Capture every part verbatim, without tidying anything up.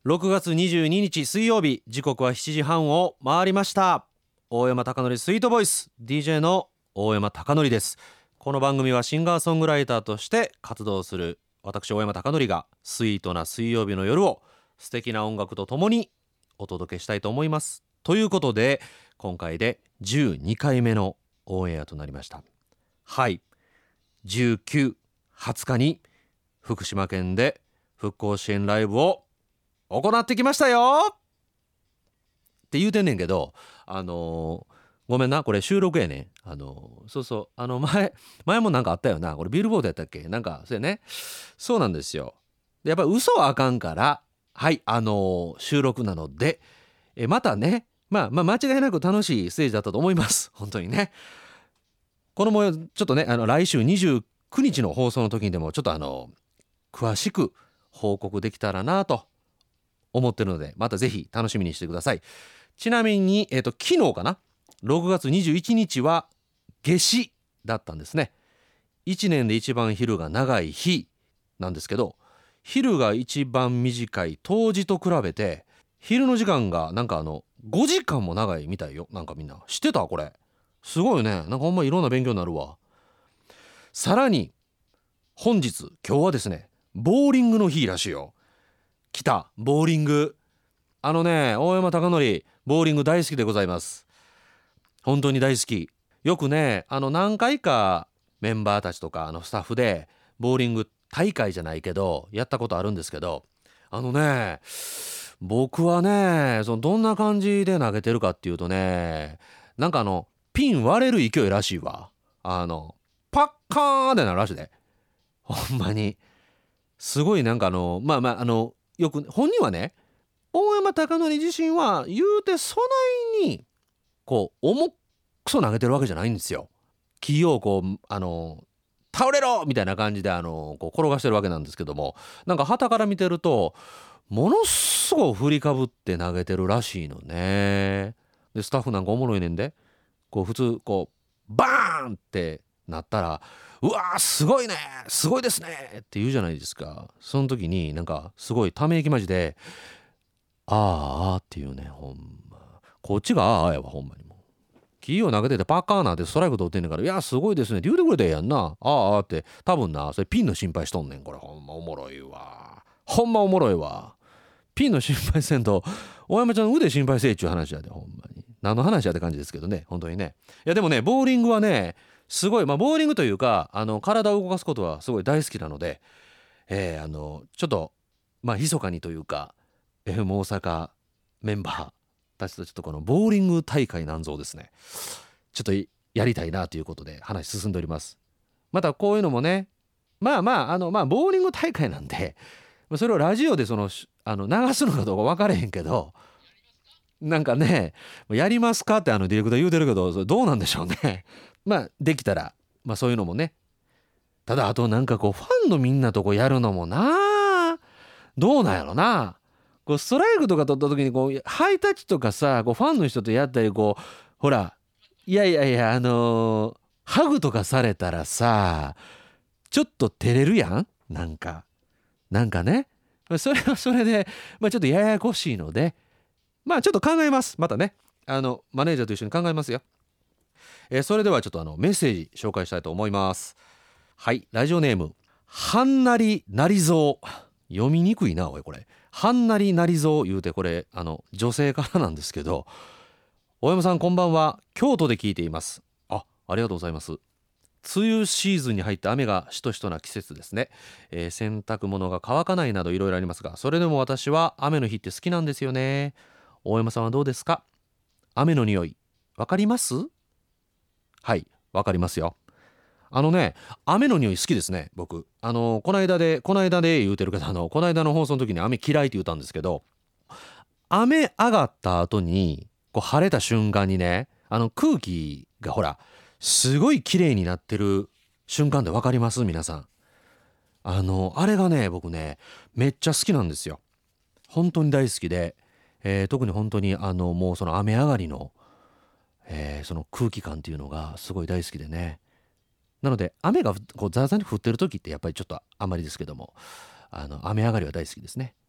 ろくがつにじゅうににち水曜日、時刻はしちじはんを回りました。大山貴則スイートボイス ディージェー の大山貴則です。この番組はシンガーソングライターとして活動する私大山貴則がスイートな水曜日の夜を素敵な音楽とともにお届けしたいと思います。ということで今回でじゅうにかいめのオンエアとなりました。はい、じゅうく、はつかに福島県で復興支援ライブを行ってきましたよって言うてんねんけど、あのー、ごめんな、これ収録やね。あのー、そうそう、あの前前もなんかあったよな。これビルボードやったっけ、なんかそうやね。そうなんですよ。でやっぱり嘘はあかんから、はいあのー、収録なのでえまたね、まあまあ間違いなく楽しいステージだったと思います。本当にね。この模様ちょっとね、あの来週にじゅうくにちの放送の時にでもちょっとあの詳しく報告できたらなと思ってるので、またぜひ楽しみにしてください。ちなみに、えーと、昨日かな、ろくがつにじゅういちにちは夏至だったんですね。いちねんで一番昼が長い日なんですけど、昼が一番短い冬至と比べて昼の時間がなんかあのごじかんも長いみたいよ。なんかみんな知ってた？これすごいよね。なんかほんまいろんな勉強になるわ。さらに本日今日はですね、ボーリングの日らしいよ。来た、ボーリング。あのね、大山貴則ボーリング大好きでございます。本当に大好き。よくね、あの何回かメンバーたちとかあのスタッフでボーリング大会じゃないけどやったことあるんですけど、あのね、僕はね、そのどんな感じで投げてるかっていうとね、なんかあのピン割れる勢いらしいわ。あのパッカーンってなるらしいで、ほんまにすごい。なんかあのまあまああのよく本人はね、大山貴則自身は言うてそないにこう重くそ投げてるわけじゃないんですよ。木をこうあの倒れろみたいな感じであのこう転がしてるわけなんですけども、なんか傍から見てるとものすごい振りかぶって投げてるらしいのね。でスタッフなんかおもろいねんで、こう普通こうバーンってなったら、うわーすごいねすごいですねって言うじゃないですか。その時になんかすごいため息まじであーあーっていうね。ほんまこっちがあーあーやわ。ほんまにもうキーを投げててパッカーなんてストライク取ってんねんから、いやすごいですねって言うてくれたらええやんな。あーあーって、多分なそれピンの心配しとんねん。これほんまおもろいわ。ほんまおもろいわ。ピンの心配せんと大山ちゃんの腕心配せえっちゅう話やで。ほんまに何の話やって感じですけどね、本当にね。いやでもね、ボーリングはねすごい、まあボーリングというかあの体を動かすことはすごい大好きなので、えー、あのちょっとまあ密かにというか エフエム 大阪メンバーたちとちょっとこのボーリング大会なんぞをですね、ちょっとやりたいなということで話進んでおります。またこういうのもね、まあまああのまあボーリング大会なんでそれをラジオでそのあの流すのかどうか分からへんけど、なんかね、やりますかってあのディレクター言うてるけど、それどうなんでしょうね。まあできたらまあそういうのもね。ただあとなんかこうファンのみんなとこやるのもな、どうなんやろな。こうストライクとか取った時にこうハイタッチとかさ、こうファンの人とやったり、こうほらいやいやいやあのー、ハグとかされたらさちょっと照れるやん。なんかなんかね、それはそれで、まあ、ちょっとややこしいので、まあちょっと考えます。またね、あのマネージャーと一緒に考えますよ。えー、それではちょっとあのメッセージ紹介したいと思います。はい、ラジオネームはんなりなりぞう。読みにくいなおいこれ。はんなりなりぞう言うて、これあの女性からなんですけど、大山さんこんばんは、京都で聞いています。あ、ありがとうございます。梅雨シーズンに入って雨がしとしとな季節ですね、えー、洗濯物が乾かないなどいろいろありますが、それでも私は雨の日って好きなんですよね。大山さんはどうですか？雨の匂いわかります？はい、わかりますよ。あのね、雨の匂い好きですね僕。あのこの間でこの間で言うてるけど、あのこの間の放送の時に雨嫌いって言ったんですけど、雨上がった後にこう晴れた瞬間にね、あの空気がほらすごい綺麗になってる瞬間で分かります？皆さん。あのあれがね僕ねめっちゃ好きなんですよ。本当に大好きで、えー、特に本当にあのもうその雨上がりの、えー、その空気感っていうのがすごい大好きでね。なので雨がこうザーザーに降ってる時ってやっぱりちょっとあまりですけども、あの雨上がりは大好きですね。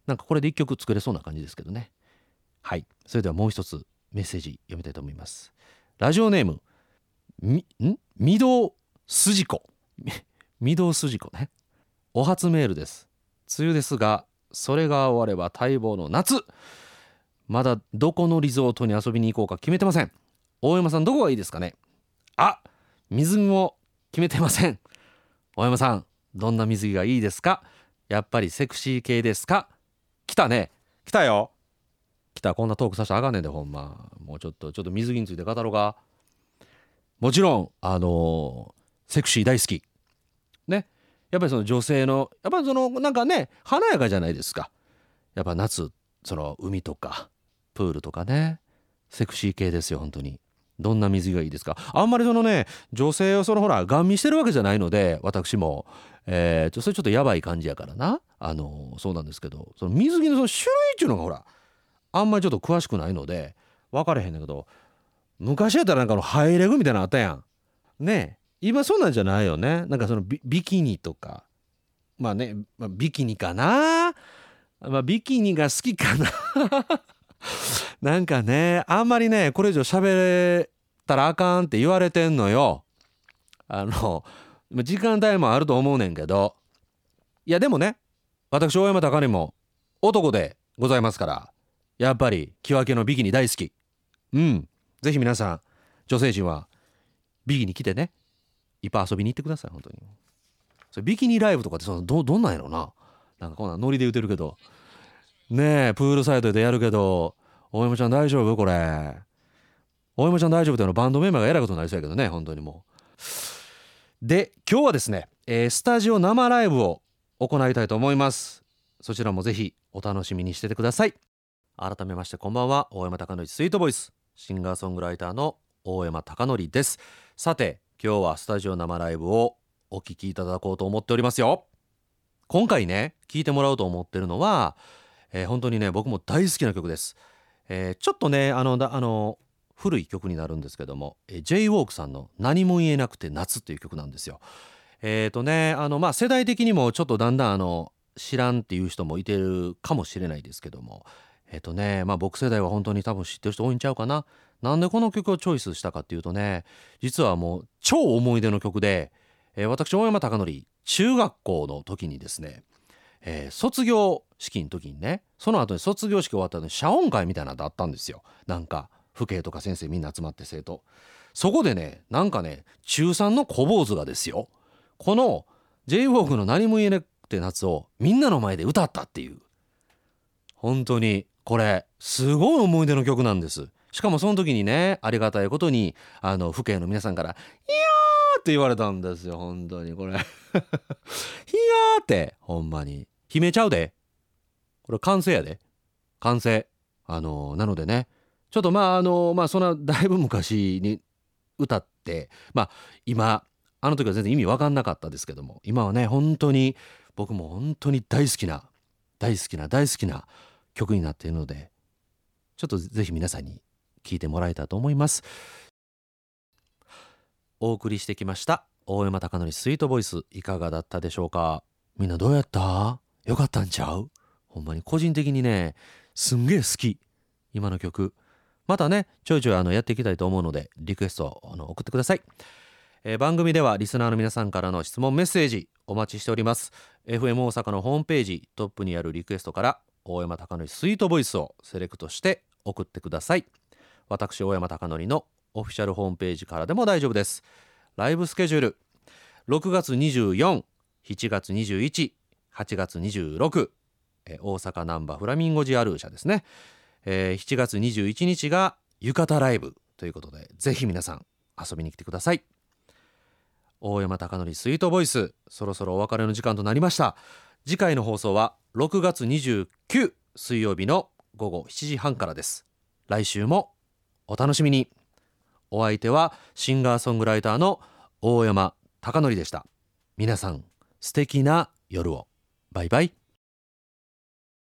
なんかこれで一曲作れそうな感じですけどね。はい、それではもう一つメッセージ読みたいと思います。ラジオネームみん御堂筋子御堂筋子ね。お初メールです。梅雨ですが、それが終われば待望の夏。まだどこのリゾートに遊びに行こうか決めてません。大山さんどこがいいですかね。あ、水着も決めてません。大山さんどんな水着がいいですか。やっぱりセクシー系ですか。来たね、来たよ、来た。こんなトークさせたらあかんねんで、ほんま。もうちょっとちょっと水着について語ろうか。もちろんあのー、セクシー大好きね。やっぱりその女性のやっぱりそのなんかね華やかじゃないですか。やっぱ夏その海とかプールとかね、セクシー系ですよ本当に。どんな水着がいいですか。あんまりそのね女性をそのほらガン見してるわけじゃないので、私もえーとそれちょっとやばい感じやからな、あのー、そうなんですけど、その水着のその種類っていうのがほらあんまりちょっと詳しくないので分かれへんねんけど、昔やったらなんかのハイレグみたいなのあったやんね。今そんなんじゃないよね。なんかその ビ, ビキニとかまあね、まあ、ビキニかな、まあ、ビキニが好きかななんかねあんまりねこれ以上喋れたらあかんって言われてんのよ。あの時間帯もあると思うねんけど、いやでもね私大山高則も男でございますから、やっぱり木分けのビキニ大好き。うん、ぜひ皆さん女性陣はビキニ着てねいっぱい遊びに行ってください本当に。それビキニライブとかってその ど, どんなんやろな。なんかこんなノリで言うてるけどねえ、プールサイドでやるけど大山ちゃん大丈夫これ。大山ちゃん大丈夫っていうのバンドメンバーがえらいことになりそうやけどね本当にもう。で今日はですね、えー、スタジオ生ライブを行いたいと思います。そちらもぜひお楽しみにしててください。改めましてこんばんは、大山貴則スイートボイスシンガーソングライターの大山貴則です。さて今日はスタジオ生ライブをお聴きいただこうと思っておりますよ。今回ね聴いてもらおうと思ってるのは、えー、本当にね僕も大好きな曲です。えー、ちょっとねあのだあの古い曲になるんですけども、えー、ジェイウォークさんの何も言えなくて夏っていう曲なんですよ。えーとねあのまあ世代的にもちょっとだんだんあの知らんっていう人もいてるかもしれないですけども、えっとねまあ僕世代は本当に多分知ってる人多いんちゃうかな。なんでこの曲をチョイスしたかっていうとね、実はもう超思い出の曲で、えー、私大山貴則中学校の時にですね、えー、卒業式の時にね、その後に卒業式終わった後に謝恩会みたいなのがあったんですよ。なんか父兄とか先生みんな集まって生徒、そこでねなんかね中さんの小坊主がですよ、この ジェイウォーク の何も言えなくて夏をみんなの前で歌ったっていう、本当にこれすごい思い出の曲なんです。しかもその時にねありがたいことにあの父兄の皆さんから「いやー」って言われたんですよ。本当にこれ「いやー」ってほんまに決めちゃうで、これ完成やで完成。あのなのでねちょっとまああのまあそんなだいぶ昔に歌ってまあ今あの時は全然意味分かんなかったですけども、今はね本当に僕も本当に大好きな大好きな大好きな曲になっているので、ちょっとぜひ皆さんに聴いてもらえたと思います。お送りしてきました大山貴則スイートボイス、いかがだったでしょうか。みんなどうやった？よかったんちゃう？ほんまに個人的にねすんげえ好き今の曲。またねちょいちょいあのやっていきたいと思うのでリクエストをあの送ってください。えー、番組ではリスナーの皆さんからの質問メッセージお待ちしております。 エフエム 大阪のホームページトップにあるリクエストから大山貴則スイートボイスをセレクトして送ってください。私大山貴則のオフィシャルホームページからでも大丈夫です。ライブスケジュールろくがつにじゅうよっか、しちがつにじゅういち、はちがつにじゅうろく、えー、大阪難波フラミンゴジアルーシャですね、えー、しちがつにじゅういちにちが浴衣ライブということでぜひ皆さん遊びに来てください。大山貴則スイートボイス、そろそろお別れの時間となりました。次回の放送はろくがつにじゅうくにち水曜日のごごしちじはんからです。来週もお楽しみに。お相手はシンガーソングライターの大山貴則でした。皆さん素敵な夜を。バイバイ。